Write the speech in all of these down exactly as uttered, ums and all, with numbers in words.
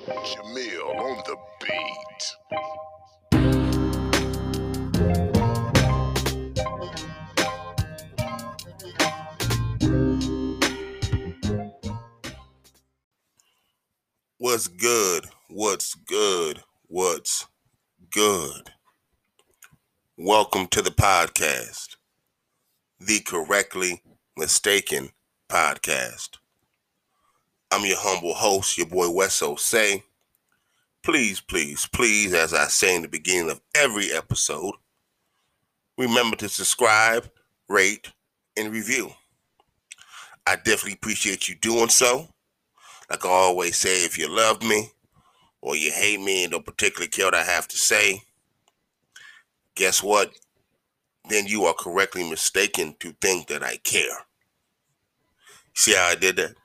Jamil on the beat. What's good? What's good? What's good? Welcome to the podcast, the Correctly Mistaken Podcast. I'm your humble host, your boy Wesso Say. Please, please, please, as I say in the beginning of every episode, remember to subscribe, rate, and review. I definitely appreciate you doing so. Like I always say, if you love me or you hate me and don't particularly care what I have to say, guess what? Then you are correctly mistaken to think that I care. See how I did that?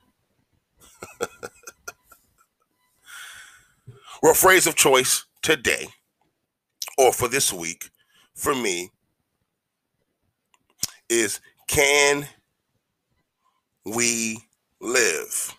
Well, phrase of choice today, or for this week, for me, is can we live?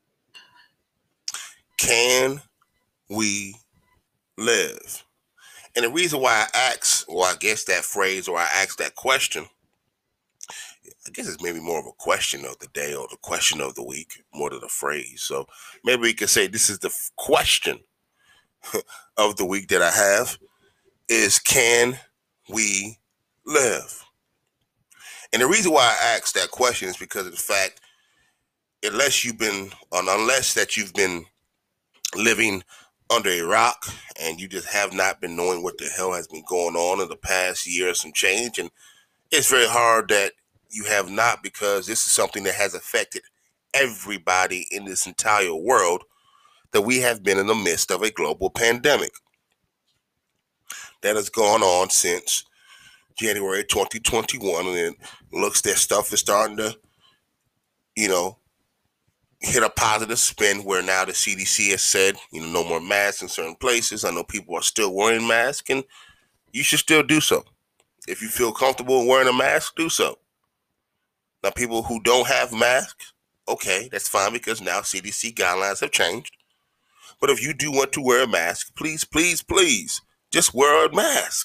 Can we live? And the reason why I ask, or I guess that phrase, or I ask that question, I guess it's maybe more of a question of the day or the question of the week, more than a phrase. So maybe we could say this is the f- question of the week that I have is can we live? And the reason why I ask that question is because of the fact, unless you've been, um, unless that you've been living under a rock and you just have not been knowing what the hell has been going on in the past year or some change, and it's very hard that you have not, because this is something that has affected everybody in this entire world, that we have been in the midst of a global pandemic that has gone on since January twenty twenty-one, and it looks that stuff is starting to, you know, hit a positive spin where now the C D C has said, you know, no more masks in certain places. I know people are still wearing masks, and you should still do so. If you feel comfortable wearing a mask, do so. Now, people who don't have masks, okay, that's fine, because now C D C guidelines have changed. But if you do want to wear a mask, please, please, please, just wear a mask.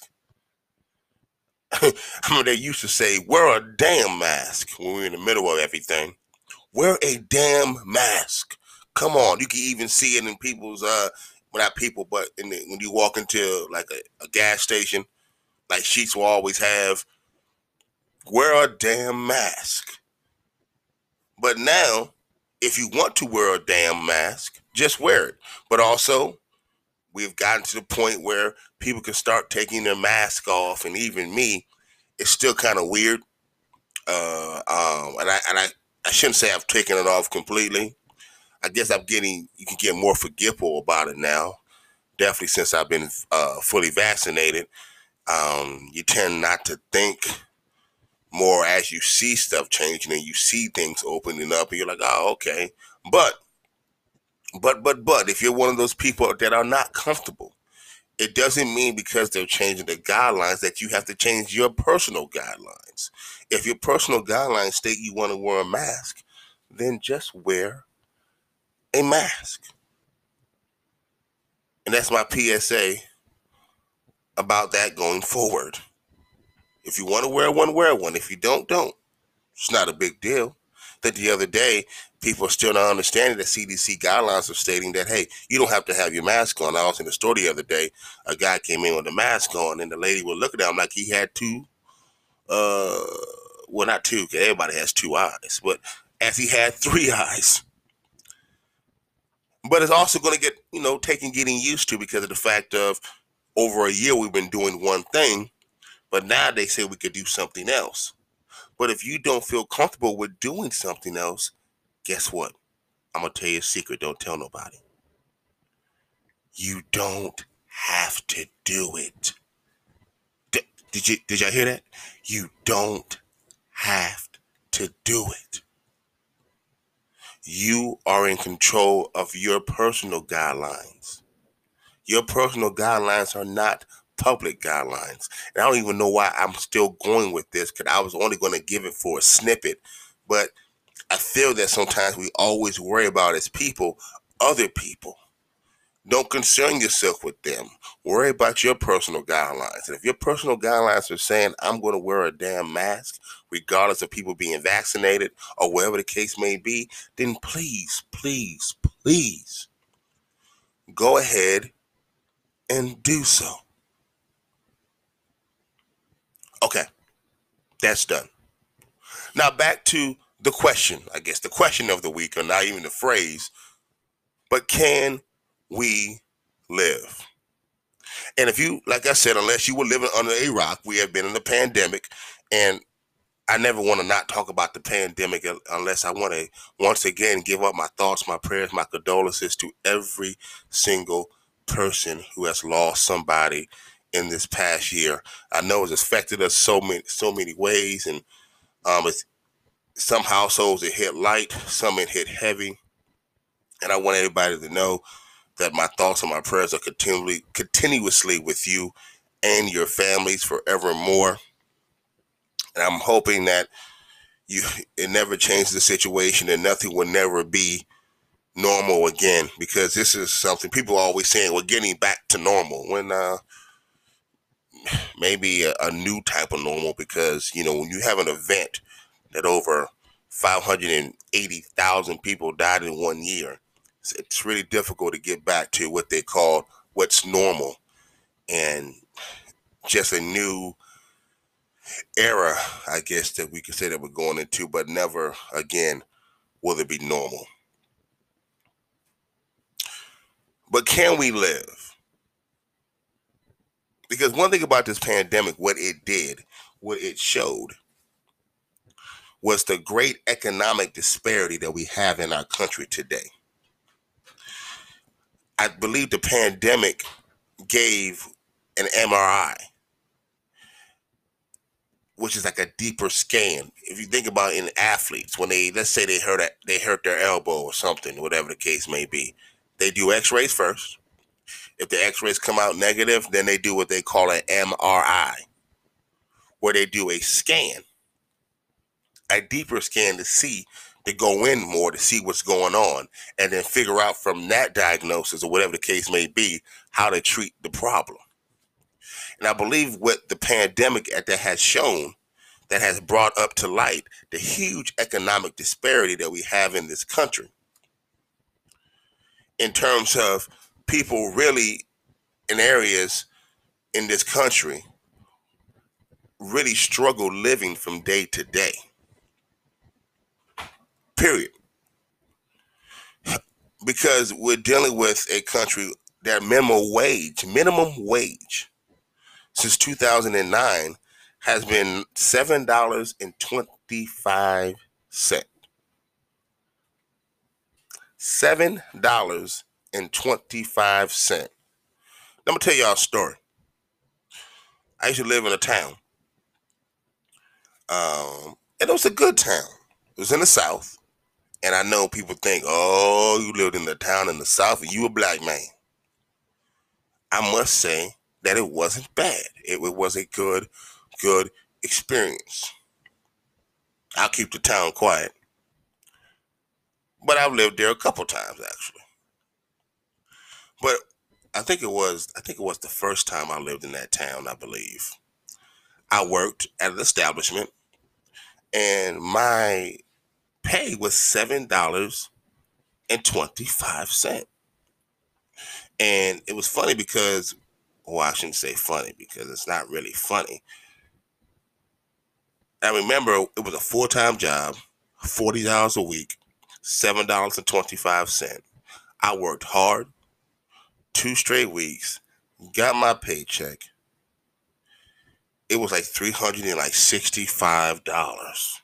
I mean, they used to say, wear a damn mask when we were in the middle of everything. Wear a damn mask. Come on. You can even see it in people's, uh, well, not people, but in the, when you walk into like a, a gas station, like Sheets will always have, wear a damn mask. But now, if you want to wear a damn mask, just wear it. But also, we've gotten to the point where people can start taking their mask off, and even me, it's still kind of weird. Uh, um, and I and I, I shouldn't say I've taken it off completely. I guess I'm getting, you can get more forgetful about it now. Definitely since I've been uh, fully vaccinated, um, you tend not to think more as you see stuff changing and you see things opening up, and you're like, oh, okay. But, but, but, but, if you're one of those people that are not comfortable, it doesn't mean because they're changing the guidelines that you have to change your personal guidelines. If your personal guidelines state you want to wear a mask, then just wear a mask. And that's my P S A about that going forward. If you want to wear one, wear one. If you don't, don't. It's not a big deal. That the other day, people are still not understanding that C D C guidelines are stating that, hey, you don't have to have your mask on. I was in the store the other day. A guy came in with a mask on, and the lady would look at him like he had two, uh, well, not two, because everybody has two eyes, but as he had three eyes. But it's also going to get, you know, taken getting used to, because of the fact of over a year we've been doing one thing, but now they say we could do something else. But if you don't feel comfortable with doing something else, guess what? I'm going to tell you a secret. Don't tell nobody. You don't have to do it. D- did you, did y'all hear that? You don't have to do it. You are in control of your personal guidelines. Your personal guidelines are not public guidelines. And I don't even know why I'm still going with this, because I was only going to give it for a snippet. But I feel that sometimes we always worry about, as people, other people. Don't concern yourself with them. Worry about your personal guidelines. And if your personal guidelines are saying, I'm going to wear a damn mask, regardless of people being vaccinated or whatever the case may be, then please, please, please go ahead and do so. Okay, that's done. Now back to the question, I guess the question of the week, or not even the phrase, but can we live? And if you, like I said, unless you were living under a rock, we have been in a pandemic, and I never want to not talk about the pandemic unless I want to once again give up my thoughts, my prayers, my condolences to every single person who has lost somebody in this past year. I know it's affected us so many, so many ways, and um, it's some households it hit light, some it hit heavy, and I want everybody to know that my thoughts and my prayers are continually, continuously with you and your families forevermore. And I'm hoping that you it never changes the situation and nothing will never be normal again, because this is something people are always saying we're getting back to normal, when uh, maybe a, a new type of normal, because, you know, when you have an event that over five hundred eighty thousand people died in one year, it's, it's really difficult to get back to what they call what's normal, and just a new era, I guess, that we could say that we're going into, but never again will it be normal. But can we live? Because one thing about this pandemic, what it did, what it showed, was the great economic disparity that we have in our country today. I believe the pandemic gave an M R I, which is like a deeper scan. If you think about in athletes, when they, let's say they hurt they hurt their elbow or something, whatever the case may be, they do x-rays first. If the x-rays come out negative, then they do what they call an M R I, where they do a scan, a deeper scan to see, to go in more to see what's going on, and then figure out from that diagnosis or whatever the case may be, how to treat the problem. And I believe what the pandemic that has shown, that has brought up to light the huge economic disparity that we have in this country, in terms of people really in areas in this country really struggle living from day to day. Period. Because we're dealing with a country that minimum wage, minimum wage since two thousand nine has been seven dollars and twenty-five cents. seven dollars and twenty-five cents. I'm going to tell y'all a story. I used to live in a town. Um, and it was a good town. It was in the South. And I know people think, oh, you lived in the town in the South and you a black man. I must say that it wasn't bad. It, it was a good, good experience. I'll keep the town quiet. But I've lived there a couple times, actually. But I think it was, I think it was the first time I lived in that town, I believe. I worked at an establishment, and my pay was seven dollars and twenty-five cents. And it was funny because, well, I shouldn't say funny because it's not really funny. I remember it was a full-time job, forty dollars a week, seven dollars and twenty-five cents. I worked hard, two straight weeks, got my paycheck. It was like three hundred sixty-five dollars.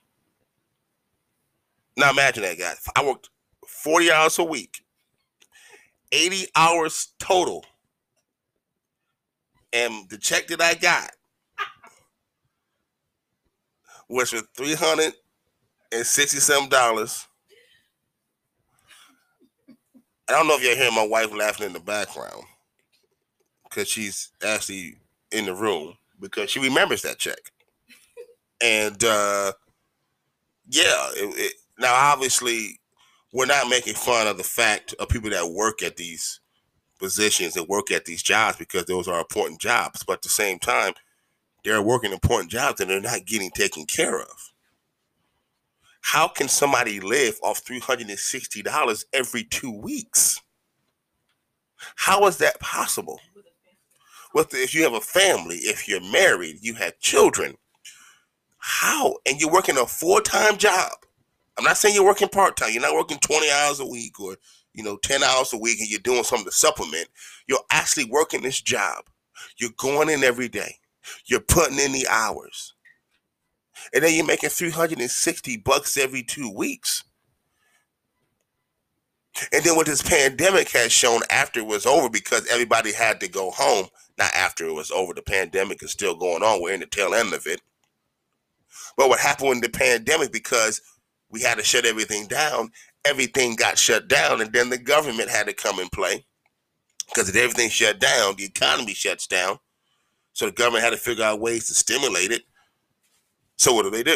Now imagine that, guys. I worked forty hours a week, eighty hours total. And the check that I got was for three hundred sixty-seven dollars. I don't know if you're hearing my wife laughing in the background, because she's actually in the room because she remembers that check. And uh, yeah, it, it, now obviously we're not making fun of the fact of people that work at these positions and work at these jobs because those are important jobs. But at the same time, they're working important jobs and they're not getting taken care of. How can somebody live off three hundred sixty dollars every two weeks? How is that possible? Well, if you have a family, if you're married, you have children, how? And you're working a full-time job. I'm not saying you're working part-time. You're not working twenty hours a week or, you know, ten hours a week and you're doing something to supplement. You're actually working this job. You're going in every day. You're putting in the hours. And then you're making three hundred sixty bucks every two weeks. And then what this pandemic has shown after it was over, because everybody had to go home, not after it was over, the pandemic is still going on. We're in the tail end of it. But what happened in the pandemic, because we had to shut everything down, everything got shut down, and then the government had to come in play. Because if everything shut down, the economy shuts down. So the government had to figure out ways to stimulate it. So what do they do?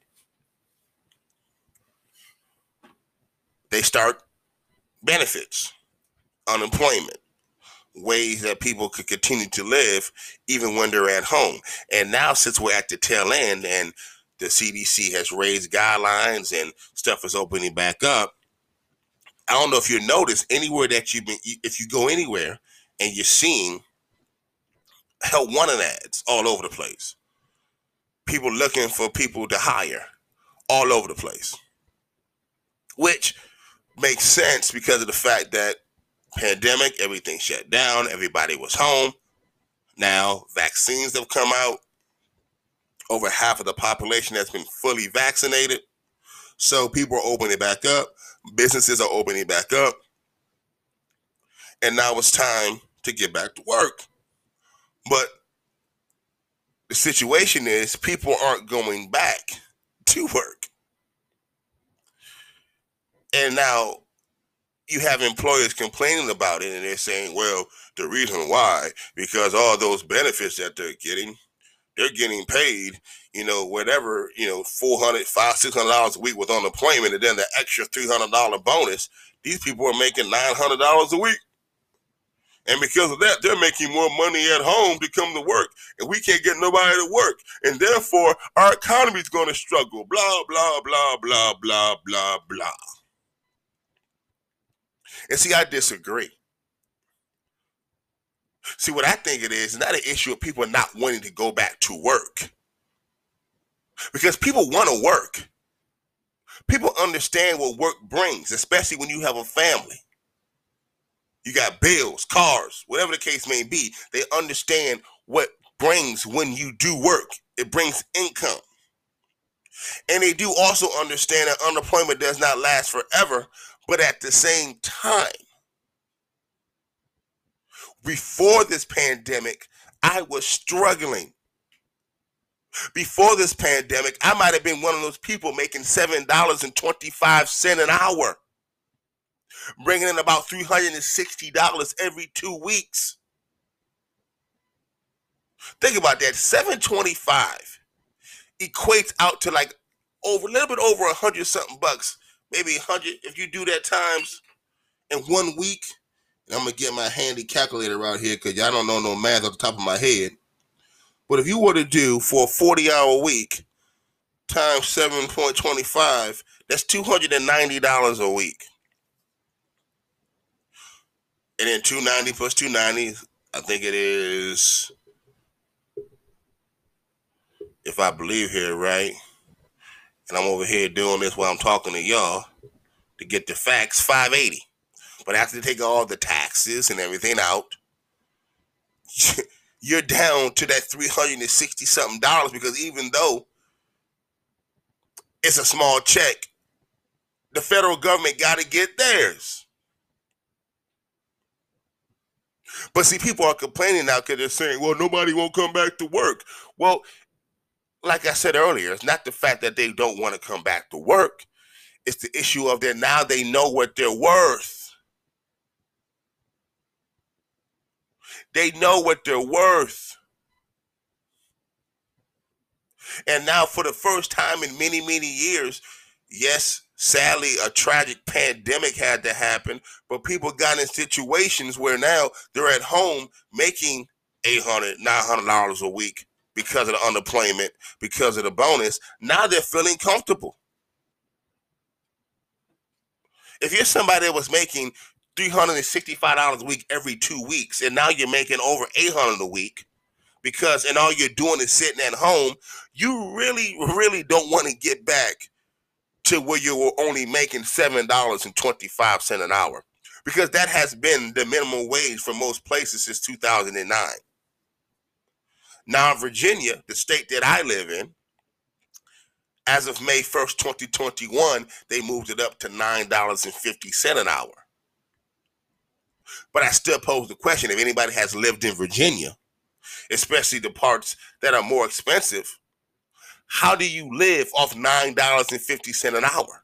They start benefits, unemployment, ways that people could continue to live even when they're at home. And now, since we're at the tail end and the C D C has raised guidelines and stuff is opening back up, I don't know if you notice anywhere that you've been, if you go anywhere and you're seeing help wanted ads all over the place. People looking for people to hire all over the place, which makes sense because of the fact that pandemic, everything shut down, everybody was home. Now vaccines have come out. Over half of the population has been fully vaccinated. So people are opening back up. Businesses are opening back up. And now it's time to get back to work. But the situation is people aren't going back to work. And now you have employers complaining about it, and they're saying, well, the reason why, because all those benefits that they're getting, they're getting paid, you know, whatever, you know, four hundred, five hundred, six hundred dollars a week with unemployment, and then the extra three hundred dollars bonus. These people are making nine hundred dollars a week. And because of that, they're making more money at home to come to work. And we can't get nobody to work. And therefore, our economy is going to struggle. Blah, blah, blah, blah, blah, blah, blah. And see, I disagree. See, what I think it is, is not an issue of people not wanting to go back to work. Because people want to work. People understand what work brings, especially when you have a family. You got bills, cars, whatever the case may be. They understand what brings when you do work. It brings income. And they do also understand that unemployment does not last forever, but at the same time, before this pandemic, I was struggling. Before this pandemic, I might have been one of those people making seven dollars and twenty-five cents an hour, bringing in about three hundred sixty dollars every two weeks. Think about that. seven twenty-five equates out to like over a little bit over a hundred something bucks, maybe a hundred if you do that times in one week. And I'm gonna get my handy calculator out here because y'all don't know no math off the top of my head. But if you were to do for a forty hour week times seven point two five, that's two hundred ninety dollars a week. And then two hundred ninety plus two hundred ninety, I think it is, if I believe here, right? And I'm over here doing this while I'm talking to y'all to get the facts, five hundred eighty. But after they take all the taxes and everything out, you're down to that three hundred sixty something dollars, because even though it's a small check, the federal government got to get theirs. But see, people are complaining now because they're saying, well, nobody won't come back to work. Well, like I said earlier, it's not the fact that they don't want to come back to work. It's the issue of that now they know what they're worth. They know what they're worth. And now for the first time in many, many years, yes, Sadly, a tragic pandemic had to happen, but people got in situations where now they're at home making eight hundred dollars, nine hundred dollars a week because of the unemployment, because of the bonus. Now they're feeling comfortable. If you're somebody that was making three hundred sixty-five dollars a week every two weeks, and now you're making over eight hundred dollars a week, because and all you're doing is sitting at home, you really, really don't want to get back to where you were only making seven dollars and twenty-five cents an hour, because that has been the minimum wage for most places since two thousand nine. Now, in Virginia, the state that I live in, as of May first, twenty twenty-one, they moved it up to nine dollars and fifty cents an hour. But I still pose the question, if anybody has lived in Virginia, especially the parts that are more expensive, how do you live off nine dollars and fifty cents an hour?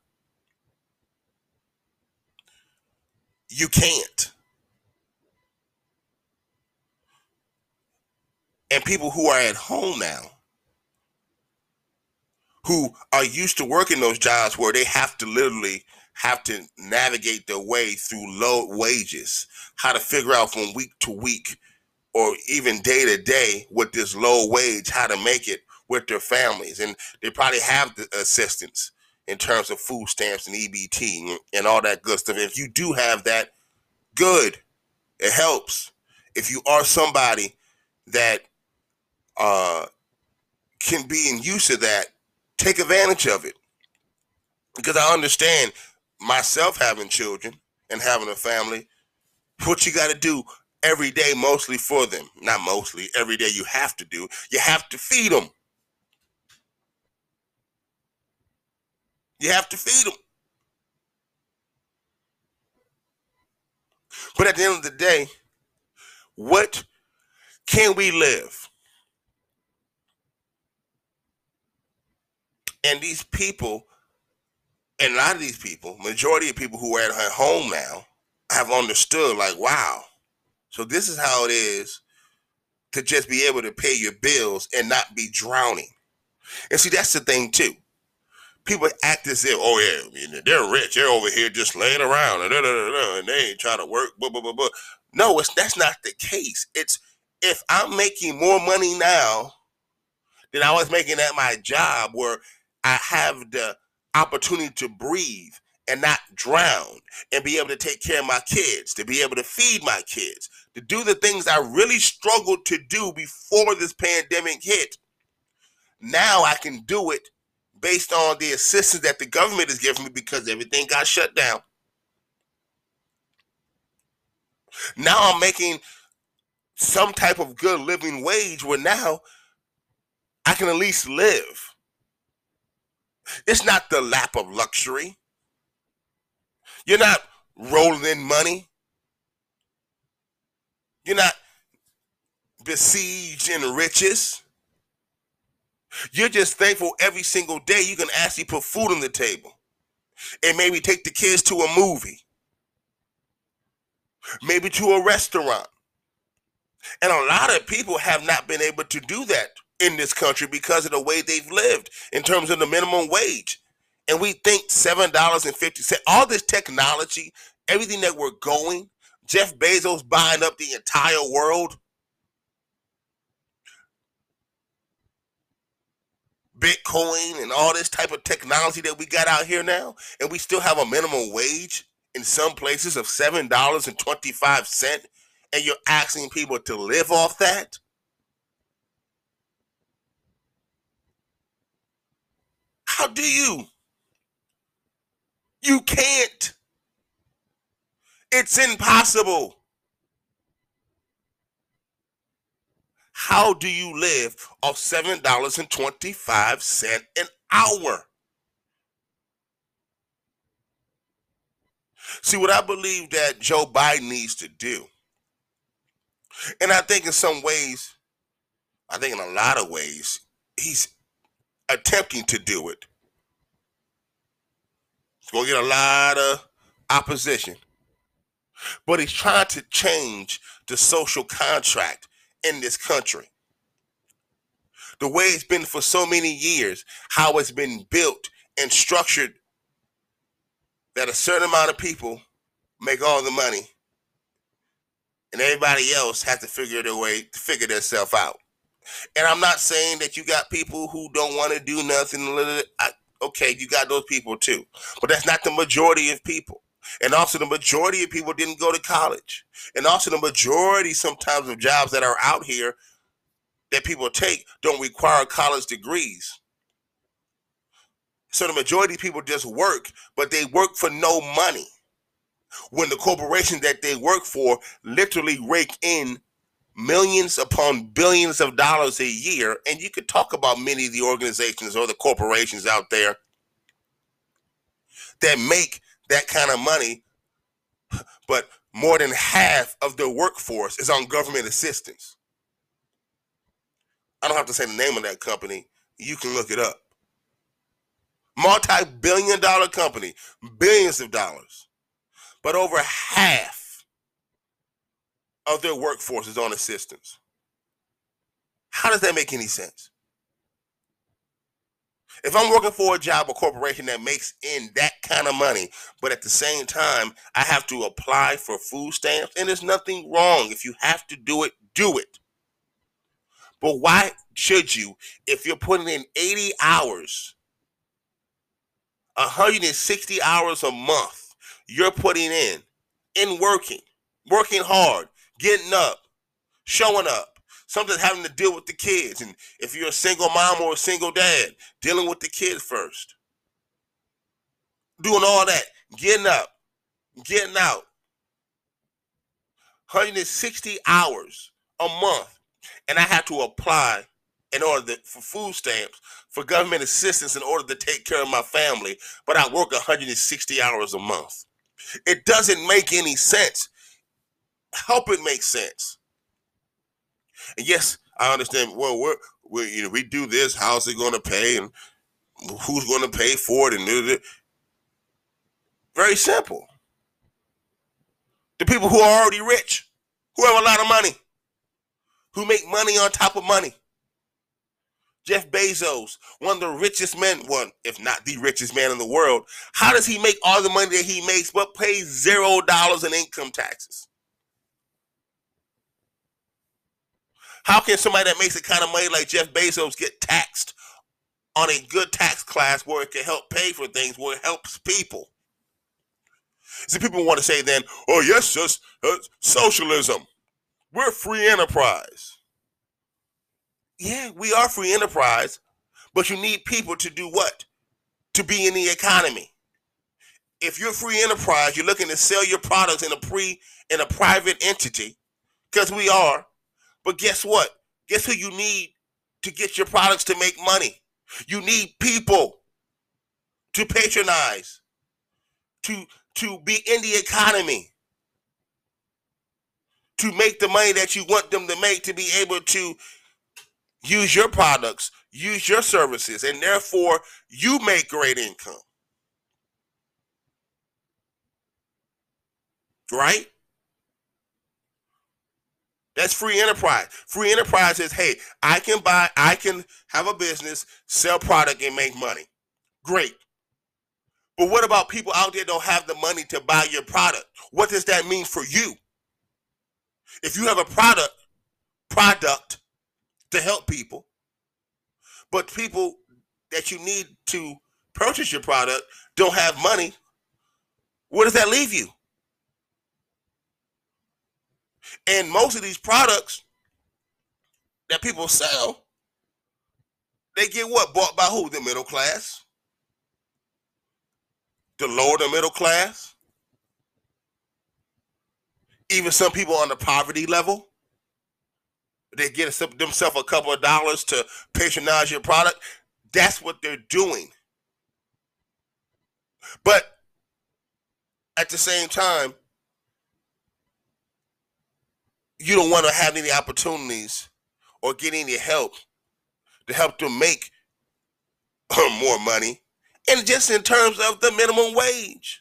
You can't. And people who are at home now, who are used to working those jobs where they have to literally have to navigate their way through low wages, how to figure out from week to week or even day to day with this low wage, how to make it with their families. And they probably have the assistance in terms of food stamps and E B T and all that good stuff. If you do have that, good, it helps. If you are somebody that uh, can be in use of that, take advantage of it. Because I understand, myself having children and having a family, what you got to do every day, mostly for them, not mostly, every day you have to do, you have to feed them. You have to feed them. But at the end of the day, what can we live? And these people, and a lot of these people, majority of people who are at home now, have understood, like, wow, so this is how it is to just be able to pay your bills and not be drowning. And see, that's the thing too. People act as if, oh yeah, they're rich, they're over here just laying around, and, da, da, da, da, and they ain't trying to work. Blah, blah, blah, blah. No, it's that's not the case. It's if I'm making more money now than I was making at my job, where I have the opportunity to breathe and not drown, and be able to take care of my kids, to be able to feed my kids, to do the things I really struggled to do before this pandemic hit. Now I can do it based on the assistance that the government is giving me because everything got shut down. Now I'm making some type of good living wage where now I can at least live. It's not the lap of luxury. You're not rolling in money. You're not besieged in riches. You're just thankful every single day you can actually put food on the table and maybe take the kids to a movie, maybe to a restaurant. And a lot of people have not been able to do that in this country because of the way they've lived in terms of the minimum wage. And we think seven dollars and fifty cents, all this technology, everything that we're going, Jeff Bezos buying up the entire world, Bitcoin and all this type of technology that we got out here now, and we still have a minimum wage in some places of seven dollars and twenty-five cents, and you're asking people to live off that? How do you? You can't. It's impossible. How do you live off seven dollars and twenty-five cents an hour? See, what I believe that Joe Biden needs to do, and I think in some ways, I think in a lot of ways, he's attempting to do it. He's going to get a lot of opposition. But he's trying to change the social contract in this country. The way it's been for so many years, how it's been built and structured that a certain amount of people make all the money and everybody else has to figure their way to figure themselves out. And I'm not saying that you got people who don't want to do nothing. I, okay, you got those people too. But that's not the majority of people. And also the majority of people didn't go to college. And also the majority sometimes of jobs that are out here that people take don't require college degrees. So the majority of people just work, but they work for no money. When the corporations that they work for literally rake in millions upon billions of dollars a year. And you could talk about many of the organizations or the corporations out there that make that kind of money, but more than half of their workforce is on government assistance. I don't have to say the name of that company. You can look it up. Multi-billion dollar company, billions of dollars. But over half of their workforce is on assistance. How does that make any sense? If I'm working for a job or corporation that makes in that kind of money, but at the same time, I have to apply for food stamps, and there's nothing wrong. If you have to do it, do it. But why should you, if you're putting in eighty hours, one hundred sixty hours a month, you're putting in, in working, working hard, getting up, showing up, something having to deal with the kids. And if you're a single mom or a single dad, dealing with the kids first. Doing all that, getting up, getting out. one hundred sixty hours a month. And I have to apply in order to, for food stamps, for government assistance in order to take care of my family. But I work one hundred sixty hours a month. It doesn't make any sense. Help it make sense. And yes, I understand. Well, we're, we're you know we do this. How's it going to pay, and who's going to pay for it? And very simple. The people who are already rich, who have a lot of money, who make money on top of money. Jeff Bezos, one of the richest men, one if not the richest man in the world. How does he make all the money that he makes, but pays zero dollars in income taxes? How can somebody that makes the kind of money like Jeff Bezos get taxed on a good tax class where it can help pay for things, where it helps people? See, people want to say then, oh, yes, just uh, socialism. We're free enterprise. Yeah, we are free enterprise, but you need people to do what? To be in the economy. If you're free enterprise, you're looking to sell your products in a pre in a private entity, because we are. But guess what? Guess who you need to get your products to make money? You need people to patronize, to, to be in the economy, to make the money that you want them to make, to be able to use your products, use your services, and therefore you make great income. Right? That's free enterprise. Free enterprise is, hey, I can buy, I can have a business, sell product, and make money. Great. But what about people out there that don't have the money to buy your product? What does that mean for you? If you have a product, product to help people, but people that you need to purchase your product don't have money, where does that leave you? And most of these products that people sell, they get what? Bought by who? The middle class? The lower the middle class? Even some people on the poverty level? They get themselves a couple of dollars to patronize your product. That's what they're doing. But at the same time, you don't want to have any opportunities or get any help to help them make more money. And just in terms of the minimum wage,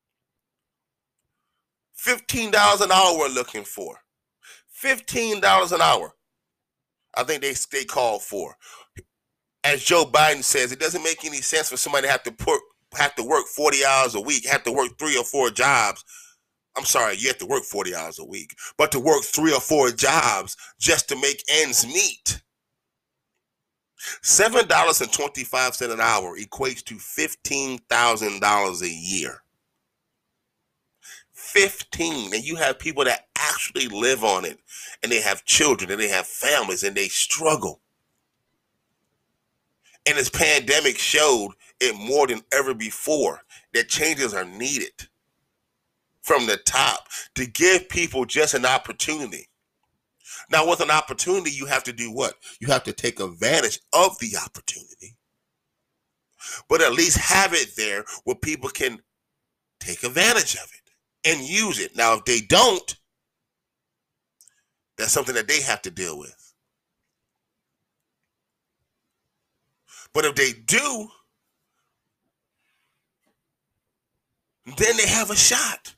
fifteen dollars an hour we're looking for. fifteen dollars an hour. I think they, they called for. As Joe Biden says, it doesn't make any sense for somebody to have to put, have to work forty hours a week, have to work three or four jobs. I'm sorry, you have to work forty hours a week, but to work three or four jobs just to make ends meet. seven dollars and twenty-five cents an hour equates to fifteen thousand dollars a year. fifteen, and you have people that actually live on it, and they have children, and they have families, and they struggle. And this pandemic showed it more than ever before that changes are needed from the top to give people just an opportunity. Now, with an opportunity, you have to do what? You have to take advantage of the opportunity, but at least have it there where people can take advantage of it and use it. Now, if they don't, that's something that they have to deal with. But if they do, then they have a shot.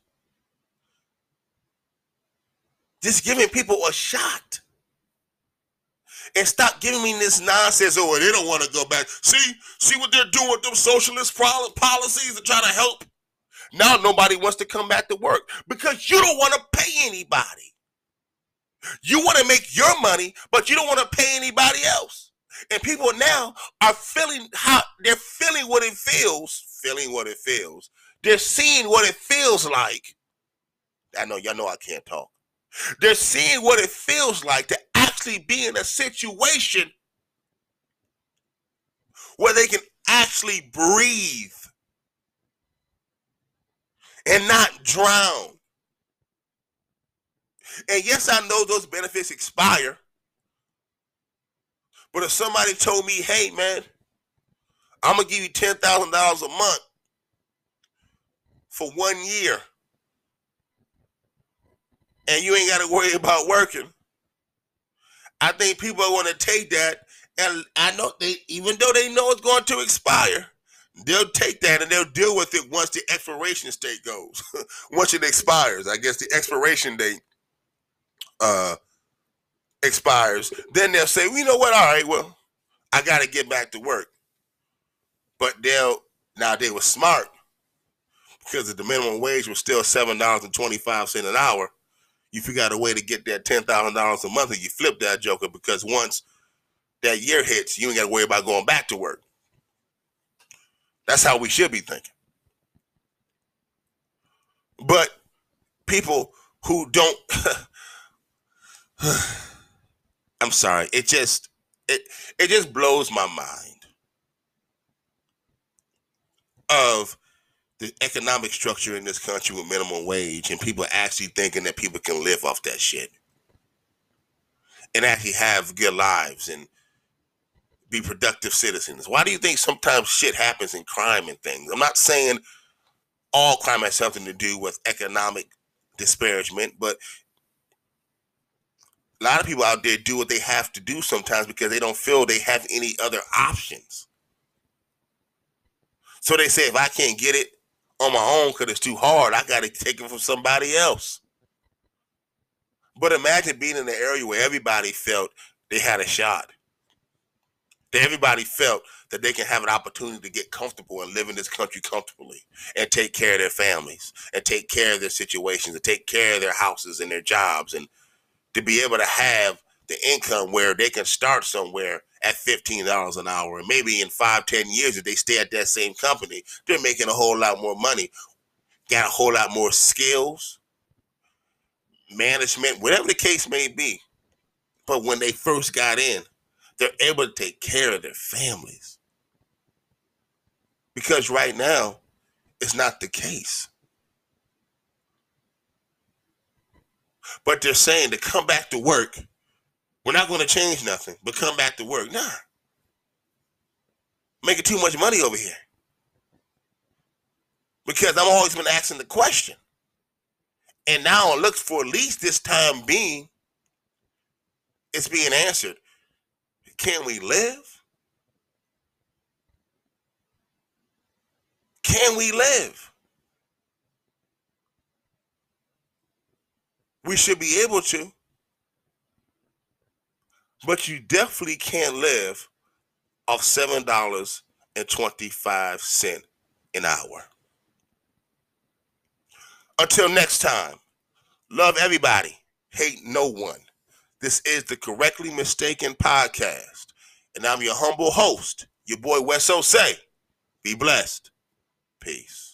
Just giving people a shot. And stop giving me this nonsense, oh, they don't want to go back. See, see what they're doing with them socialist policies to try to help. Now nobody wants to come back to work because you don't want to pay anybody. You want to make your money, but you don't want to pay anybody else. And people now are feeling how they're feeling what it feels, feeling what it feels. They're seeing what it feels like. I know, y'all know I can't talk. They're seeing what it feels like to actually be in a situation where they can actually breathe and not drown. And yes, I know those benefits expire. But if somebody told me, hey, man, I'm going to give you ten thousand dollars a month for one year, and you ain't got to worry about working, I think people are going to take that. And I know they, even though they know it's going to expire, they'll take that and they'll deal with it once the expiration date goes. Once it expires, I guess the expiration date uh, expires, then they'll say, well, you know what? All right, well, I got to get back to work. But they'll, now they were smart because the minimum wage was still seven dollars and twenty-five cents an hour. You figure out a way to get that ten thousand dollars a month and you flip that joker, because once that year hits, you ain't got to worry about going back to work. That's how we should be thinking. But people who don't, I'm sorry, it just, it, it just blows my mind of the economic structure in this country with minimum wage and people actually thinking that people can live off that shit and actually have good lives and be productive citizens. Why do you think sometimes shit happens in crime and things? I'm not saying all crime has something to do with economic disparagement, but a lot of people out there do what they have to do sometimes because they don't feel they have any other options. So they say, if I can't get it on my own because it's too hard, I got to take it from somebody else. But imagine being in an area where everybody felt they had a shot. That everybody felt that they can have an opportunity to get comfortable and live in this country comfortably and take care of their families and take care of their situations and take care of their houses and their jobs, and to be able to have the income where they can start somewhere at fifteen dollars an hour. And maybe in five, ten years, if they stay at that same company, they're making a whole lot more money, got a whole lot more skills, management, whatever the case may be. But when they first got in, they're able to take care of their families. Because right now, it's not the case. But they're saying to come back to work, we're not going to change nothing, but come back to work. Nah. Making too much money over here. Because I've always been asking the question. And now it looks, for at least this time being, it's being answered. Can we live? Can we live? We should be able to. But you definitely can't live off seven dollars and twenty-five cents an hour. Until next time, love everybody, hate no one. This is the Correctly Mistaken Podcast, and I'm your humble host, your boy Wes Osei. Be blessed. Peace.